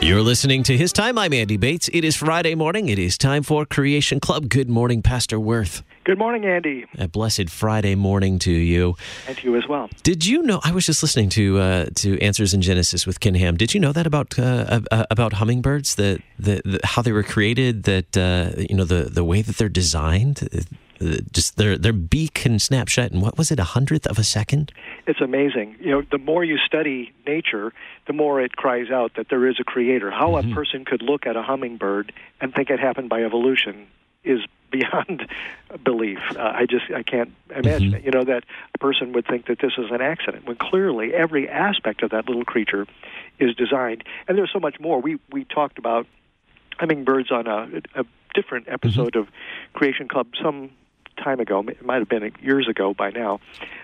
You're listening to His Time. I'm Andy Bates. It is Friday morning. It is time for Creation Club. Good morning, Pastor Worth. Good morning, Andy. A blessed Friday morning to you. And to you as well. Did you know, I was just listening to Answers in Genesis with Ken Ham. Did you know that about hummingbirds, how they were created, that the way that they're designed? Just their beak can snap shut in, what was it, 100th of a second? It's amazing. The more you study nature, the more it cries out that there is a creator. How a person could look at a hummingbird and think it happened by evolution is beyond belief. I can't imagine it. That a person would think that this is an accident, when clearly every aspect of that little creature is designed. And there's so much more. We talked about hummingbirds on a different episode of Creation Club some time ago. It might have been years ago by now.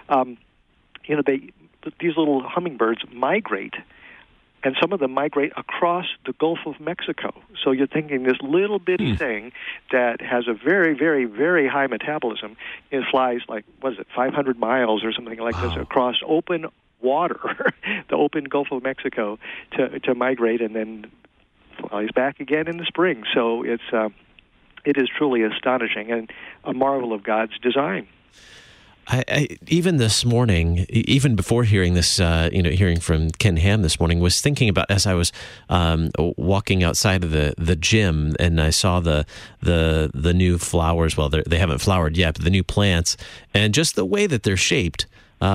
These little hummingbirds migrate, and some of them migrate across the Gulf of Mexico. So you're thinking this little bitty thing that has a very, very, very high metabolism, it flies 500 miles or something like this across open water, the open Gulf of Mexico, to migrate, and then flies back again in the spring. So it is truly astonishing and a marvel of God's design. I even this morning, even before hearing this, hearing from Ken Ham this morning, was thinking about, as I was walking outside of the gym, and I saw the new flowers. Well, they haven't flowered yet, but the new plants, and just the way that they're shaped.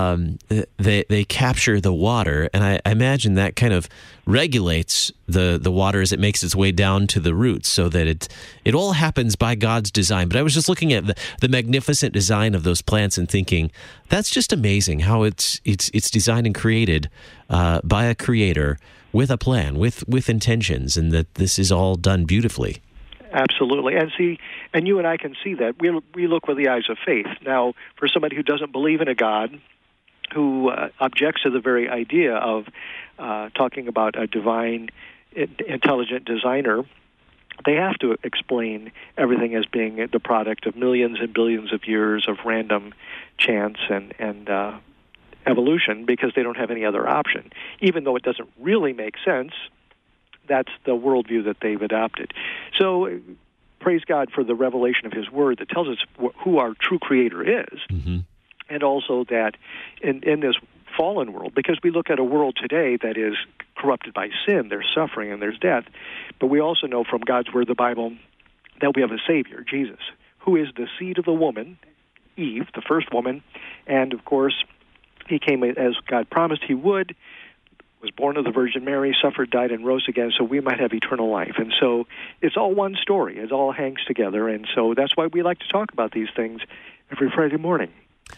They capture the water, and I imagine that kind of regulates the water as it makes its way down to the roots, so that it all happens by God's design. But I was just looking at the magnificent design of those plants and thinking, that's just amazing how it's designed and created by a creator with a plan, with intentions, and that this is all done beautifully. Absolutely. And you and I can see that. We look with the eyes of faith. Now, for somebody who doesn't believe in a God, who objects to the very idea of talking about a divine, intelligent designer, they have to explain everything as being the product of millions and billions of years of random chance and evolution, because they don't have any other option. Even though it doesn't really make sense, that's the worldview that they've adopted. So praise God for the revelation of His Word that tells us who our true Creator is, and also that in this fallen world, because we look at a world today that is corrupted by sin, there's suffering and there's death, but we also know from God's Word, the Bible, that we have a Savior, Jesus, who is the seed of the woman, Eve, the first woman, and of course, He came as God promised He would, was born of the Virgin Mary, suffered, died, and rose again, so we might have eternal life. And so it's all one story. It all hangs together, and so that's why we like to talk about these things every Friday morning.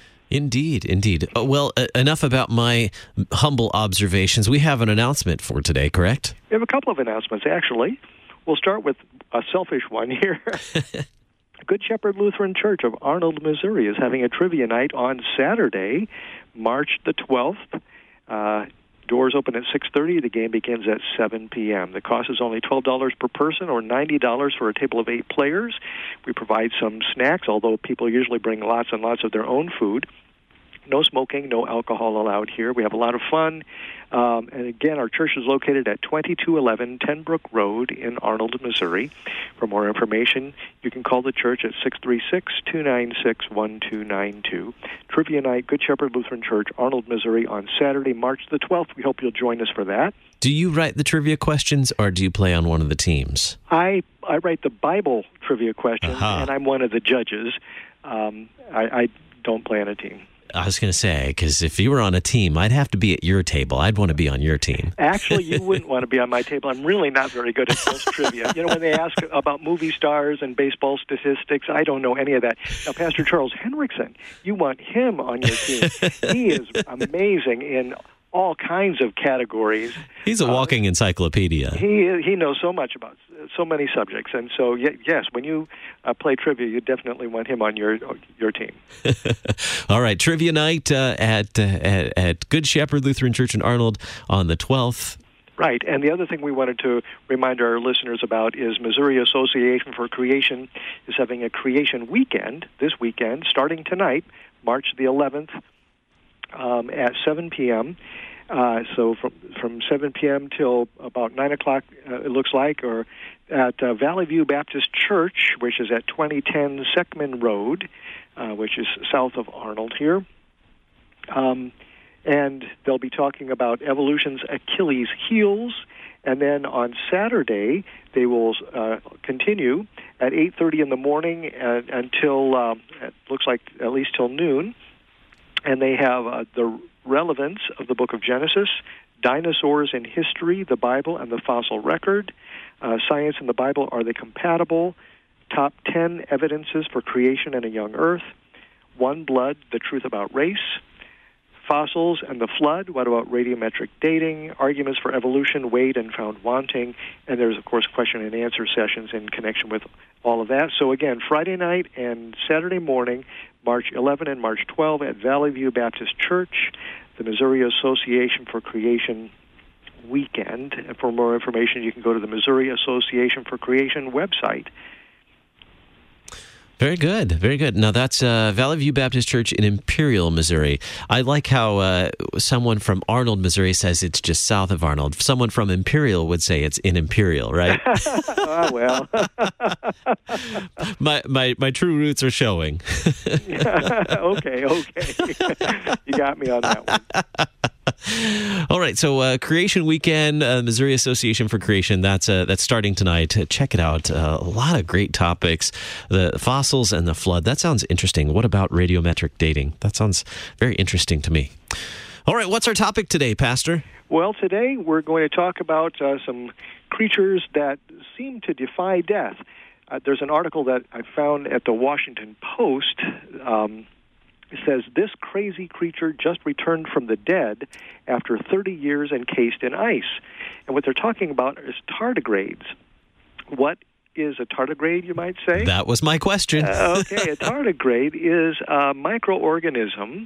Indeed. Well, enough about my humble observations. We have an announcement for today, correct? We have a couple of announcements, actually. We'll start with a selfish one here. Good Shepherd Lutheran Church of Arnold, Missouri is having a trivia night on Saturday, March the 12th. Doors open at 6:30. The game begins at 7 p.m. The cost is only $12 per person, or $90 for a table of 8 players. We provide some snacks, although people usually bring lots and lots of their own food. No smoking, no alcohol allowed here. We have a lot of fun. And again, our church is located at 2211 Tenbrook Road in Arnold, Missouri. For more information, you can call the church at 636-296-1292. Trivia night, Good Shepherd Lutheran Church, Arnold, Missouri, on Saturday, March the 12th. We hope you'll join us for that. Do you write the trivia questions, or do you play on one of the teams? I write the Bible trivia questions, and I'm one of the judges. I don't play on a team. I was going to say, because if you were on a team, I'd have to be at your table. I'd want to be on your team. Actually, you wouldn't want to be on my table. I'm really not very good at those trivia. When they ask about movie stars and baseball statistics, I don't know any of that. Now, Pastor Charles Henriksen, you want him on your team. He is amazing in all kinds of categories. He's a walking encyclopedia. He knows so much about so many subjects, and so yes, when you play trivia, you definitely want him on your team. All right, trivia night at Good Shepherd Lutheran Church in Arnold on the 12th. Right, and the other thing we wanted to remind our listeners about is Missouri Association for Creation is having a Creation Weekend this weekend, starting tonight, March the 11th, at 7 p.m., So from 7 p.m. till about 9 o'clock, it looks like, or at Valley View Baptist Church, which is at 2010 Seckman Road, which is south of Arnold here. And they'll be talking about evolution's Achilles heels. And then on Saturday, they will continue at 8:30 in the morning until, it looks like at least till noon. And they have the relevance of the book of Genesis, dinosaurs in history, the Bible, and the fossil record. Science and the Bible, are they compatible? Top 10 evidences for creation and a young earth. One blood, the truth about race. Fossils and the flood, what about radiometric dating? Arguments for evolution, weighed and found wanting. And there's, of course, question and answer sessions in connection with all of that. So again, Friday night and Saturday morning, March 11 and March 12 at Valley View Baptist Church, the Missouri Association for Creation weekend. And for more information, you can go to the Missouri Association for Creation website. Very good, very good. Now, that's Valley View Baptist Church in Imperial, Missouri. I like how someone from Arnold, Missouri says it's just south of Arnold. Someone from Imperial would say it's in Imperial, right? Well. my true roots are showing. Okay. You got me on that one. All right, so Creation Weekend, Missouri Association for Creation, that's starting tonight. Check it out. A lot of great topics. The fossils and the flood, that sounds interesting. What about radiometric dating? That sounds very interesting to me. All right, what's our topic today, Pastor? Well, today we're going to talk about some creatures that seem to defy death. There's an article that I found at the Washington Post. It says, this crazy creature just returned from the dead after 30 years encased in ice. And what they're talking about is tardigrades. What is a tardigrade, you might say? That was my question. Okay, a tardigrade is a microorganism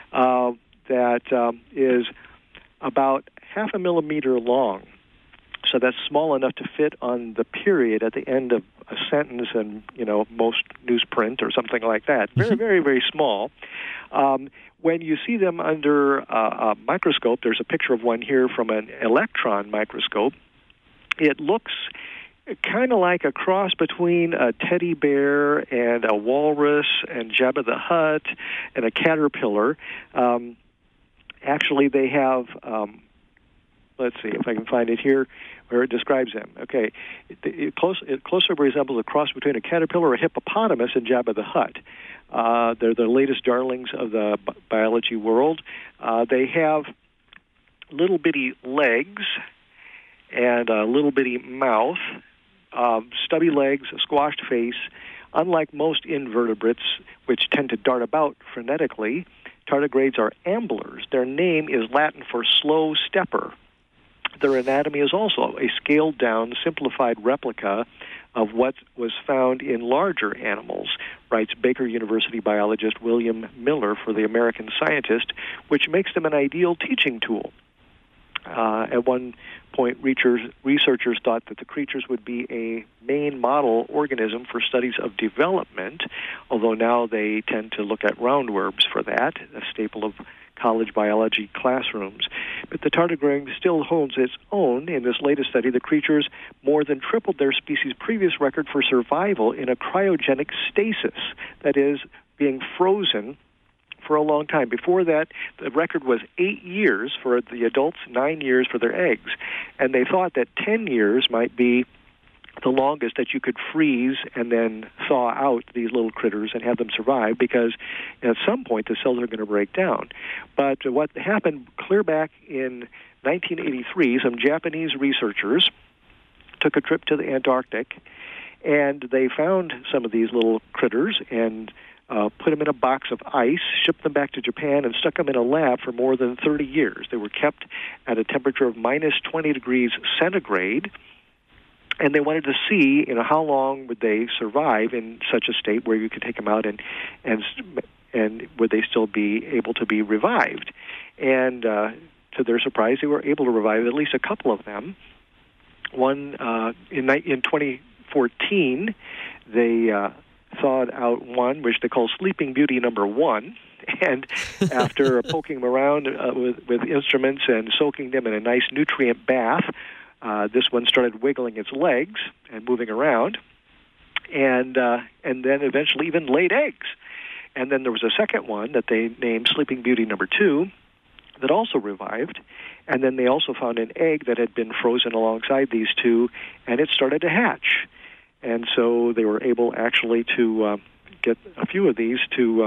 that is about half a millimeter long. So that's small enough to fit on the period at the end of a sentence in, most newsprint or something like that. Very, very, very small. When you see them under a microscope, there's a picture of one here from an electron microscope. It looks kind of like a cross between a teddy bear and a walrus and Jabba the Hutt and a caterpillar. Actually, they have... let's see if I can find it here where it describes them. Okay, it closely resembles a cross between a caterpillar, a hippopotamus, and Jabba the Hutt. They're the latest darlings of the biology world. They have little bitty legs and a little bitty mouth, stubby legs, a squashed face. Unlike most invertebrates, which tend to dart about frenetically, tardigrades are amblers. Their name is Latin for slow stepper. Their anatomy is also a scaled-down, simplified replica of what was found in larger animals, writes Baker University biologist William Miller for the American Scientist, which makes them an ideal teaching tool. At one point, researchers thought that the creatures would be a main model organism for studies of development, although now they tend to look at roundworms for that, a staple of college biology classrooms. But the tardigrade still holds its own. In this latest study, the creatures more than tripled their species' previous record for survival in a cryogenic stasis, that is, being frozen for a long time. Before that, the record was 8 years for the adults, 9 years for their eggs. And they thought that 10 years might be the longest that you could freeze and then thaw out these little critters and have them survive, because at some point the cells are going to break down. But what happened clear back in 1983, some Japanese researchers took a trip to the Antarctic, and they found some of these little critters and put them in a box of ice, shipped them back to Japan, and stuck them in a lab for more than 30 years. They were kept at a temperature of minus 20 degrees centigrade, and they wanted to see, how long would they survive in such a state where you could take them out and would they still be able to be revived? And to their surprise, they were able to revive at least a couple of them. One in 2014, they thawed out one, which they call Sleeping Beauty number 1, And after poking them around with instruments and soaking them in a nice nutrient bath, this one started wiggling its legs and moving around, and then eventually even laid eggs. And then there was a second one that they named Sleeping Beauty number 2 that also revived. And then they also found an egg that had been frozen alongside these two, and it started to hatch. And so they were able actually to get a few of these to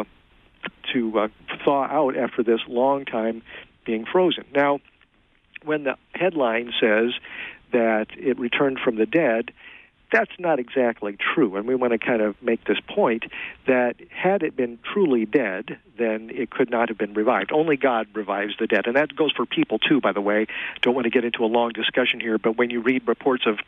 thaw out after this long time being frozen. Now, when the headline says that it returned from the dead, that's not exactly true, and we want to kind of make this point that had it been truly dead, then it could not have been revived. Only God revives the dead, and that goes for people too, by the way. Don't want to get into a long discussion here, but when you read reports of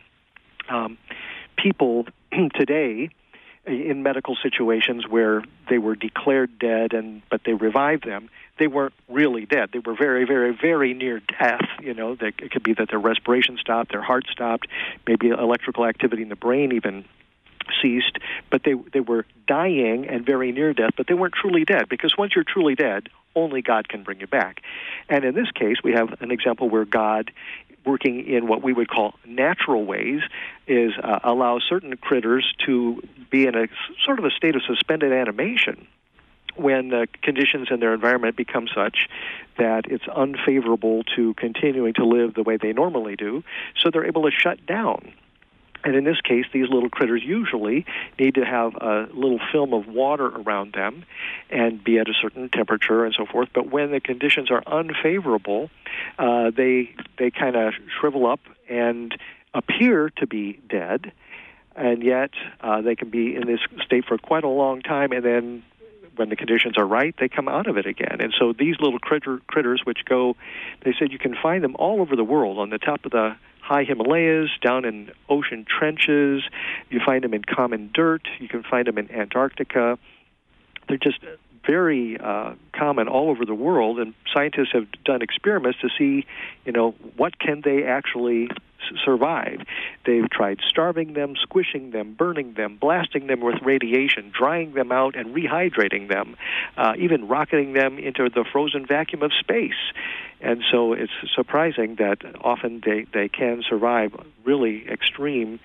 people today in medical situations where they were declared dead, but they revived them, they weren't really dead. They were very, very, very near death. It could be that their respiration stopped, their heart stopped, maybe electrical activity in the brain even ceased, but they were dying and very near death, but they weren't truly dead, because once you're truly dead, only God can bring you back. And in this case, we have an example where God, working in what we would call natural ways, is allows certain critters to be in a sort of a state of suspended animation when the conditions in their environment become such that it's unfavorable to continuing to live the way they normally do, so they're able to shut down. And in this case, these little critters usually need to have a little film of water around them and be at a certain temperature and so forth. But when the conditions are unfavorable, they kind of shrivel up and appear to be dead, and yet they can be in this state for quite a long time, and then when the conditions are right, they come out of it again. And so these little critters, which go, they said you can find them all over the world, on the top of the high Himalayas, down in ocean trenches. You find them in common dirt. You can find them in Antarctica. They're just very common all over the world, and scientists have done experiments to see, what can they actually survive. They've tried starving them, squishing them, burning them, blasting them with radiation, drying them out and rehydrating them, even rocketing them into the frozen vacuum of space. And so it's surprising that often they can survive really extreme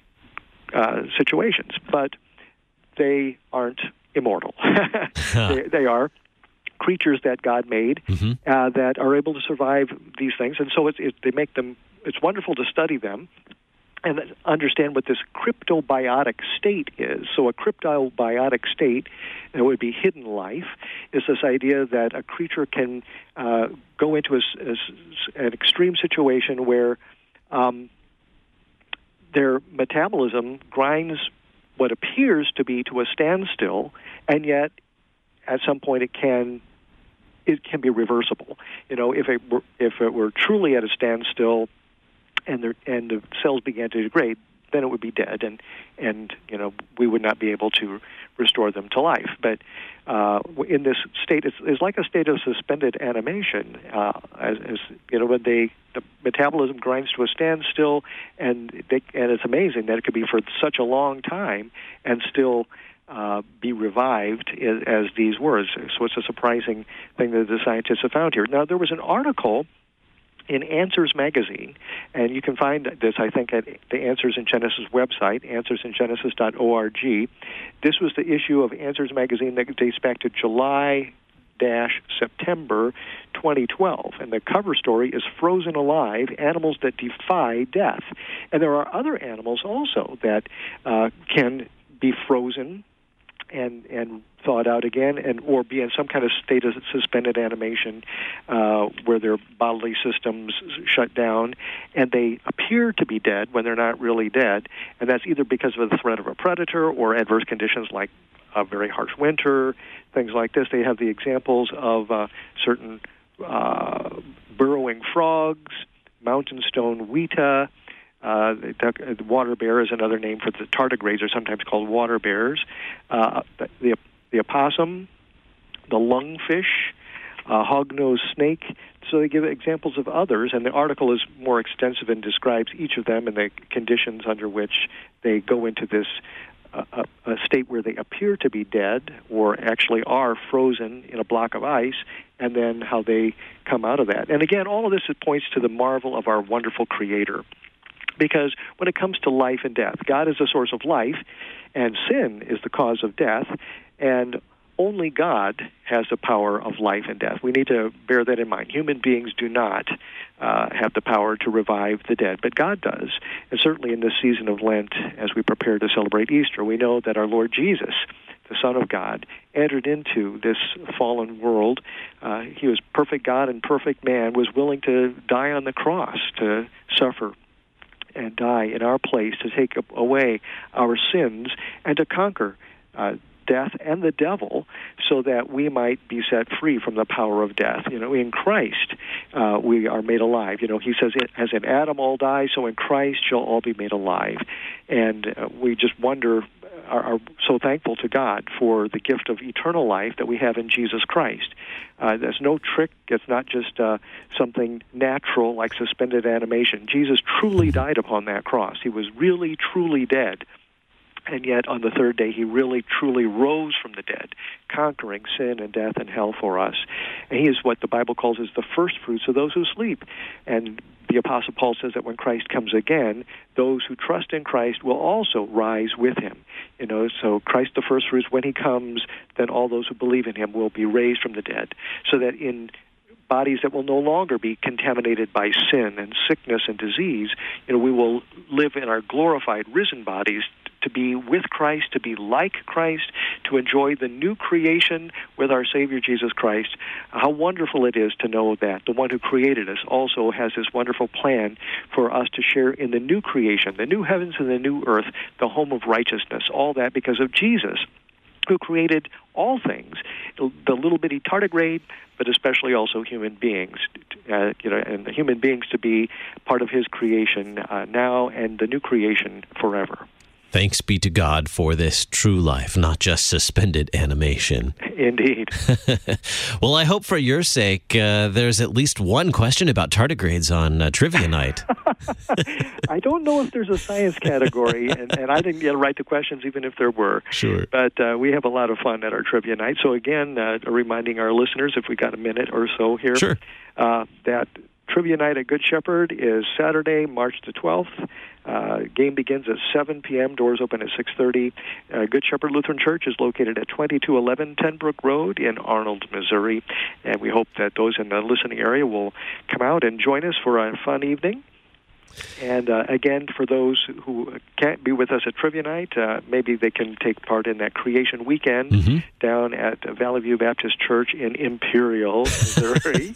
situations, but they aren't immortal. They are creatures that God made that are able to survive these things, and so they make them. It's wonderful to study them and understand what this cryptobiotic state is. So a cryptobiotic state, and it would be hidden life, is this idea that a creature can go into an extreme situation where their metabolism grinds what appears to be to a standstill, and yet at some point it can be reversible. If it were truly at a standstill, and the cells began to degrade, then it would be dead, and we would not be able to restore them to life. But in this state, it's like a state of suspended animation, as when the metabolism grinds to a standstill, and it's amazing that it could be for such a long time and still be revived as these were. So it's a surprising thing that the scientists have found here. Now, there was an article in Answers Magazine, and you can find this, I think, at the Answers in Genesis website, answersingenesis.org. This was the issue of Answers Magazine that dates back to July-September 2012, and the cover story is Frozen Alive, Animals That Defy Death. And there are other animals also that can be frozen and thawed out again, or be in some kind of state of suspended animation where their bodily systems shut down, and they appear to be dead when they're not really dead, and that's either because of the threat of a predator or adverse conditions like a very harsh winter, things like this. They have the examples of certain burrowing frogs, mountain stone weta. The water bear is another name for the tardigrades, are sometimes called water bears. The opossum, the lungfish, hognose snake. So they give examples of others, and the article is more extensive and describes each of them and the conditions under which they go into this a state where they appear to be dead or actually are frozen in a block of ice, and then how they come out of that. And again, all of this points to the marvel of our wonderful Creator. Because when it comes to life and death, God is the source of life, and sin is the cause of death, and only God has the power of life and death. We need to bear that in mind. Human beings do not have the power to revive the dead, but God does. And certainly in this season of Lent, as we prepare to celebrate Easter, we know that our Lord Jesus, the Son of God, entered into this fallen world. He was perfect God and perfect man, was willing to die on the cross, to suffer and die in our place, to take away our sins and to conquer death and the devil, so that we might be set free from the power of death. In Christ, we are made alive. He says, as in Adam all die, so in Christ shall all be made alive. And we just are so thankful to God for the gift of eternal life that we have in Jesus Christ. There's no trick. It's not just something natural like suspended animation. Jesus truly died upon that cross. He was really, truly dead. And yet on the third day, he really, truly rose from the dead, conquering sin and death and hell for us. And he is what the Bible calls as the first fruits of those who sleep. And the Apostle Paul says that when Christ comes again, those who trust in Christ will also rise with him. So Christ the first fruits, when he comes, then all those who believe in him will be raised from the dead. So that in bodies that will no longer be contaminated by sin and sickness and disease, we will live in our glorified, risen bodies to be with Christ, to be like Christ, to enjoy the new creation with our Savior Jesus Christ. How wonderful it is to know that the one who created us also has this wonderful plan for us to share in the new creation, the new heavens and the new earth, the home of righteousness, all that because of Jesus, who created all things, the little bitty tardigrade, but especially also human beings, and the human beings to be part of his creation now and the new creation forever. Thanks be to God for this true life, not just suspended animation. Indeed. Well, I hope for your sake there's at least one question about tardigrades on Trivia Night. I don't know if there's a science category, and I didn't get to write the questions even if there were. Sure. But we have a lot of fun at our Trivia Night. So again, reminding our listeners, if we got a minute or so here, sure. That Trivia Night at Good Shepherd is Saturday, March the 12th. Game begins at 7 p.m., doors open at 6:30. Good Shepherd Lutheran Church is located at 2211 Tenbrook Road in Arnold, Missouri. And we hope that those in the listening area will come out and join us for a fun evening. And again, for those who can't be with us at Trivia Night, maybe they can take part in that Creation Weekend down at Valley View Baptist Church in Imperial, Missouri,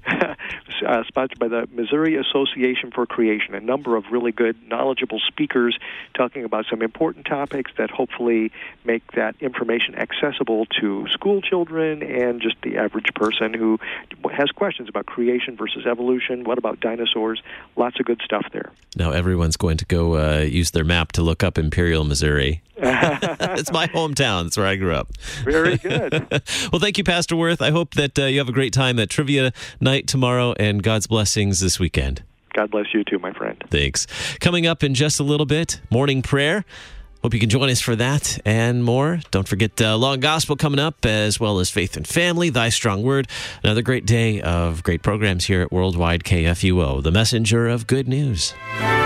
sponsored by the Missouri Association for Creation. A number of really good, knowledgeable speakers talking about some important topics that hopefully make that information accessible to school children and just the average person who has questions about creation versus evolution. What about dinosaurs? Lots of good stuff there. Now everyone's going to go use their map to look up Imperial, Missouri. It's my hometown. That's where I grew up. Very good. Well, thank you, Pastor Worth. I hope that you have a great time at Trivia Night tomorrow, and God's blessings this weekend. God bless you too, my friend. Thanks. Coming up in just a little bit, morning prayer. Hope you can join us for that and more. Don't forget Law and Gospel coming up, as well as Faith and Family, Thy Strong Word. Another great day of great programs here at Worldwide KFUO, the messenger of good news.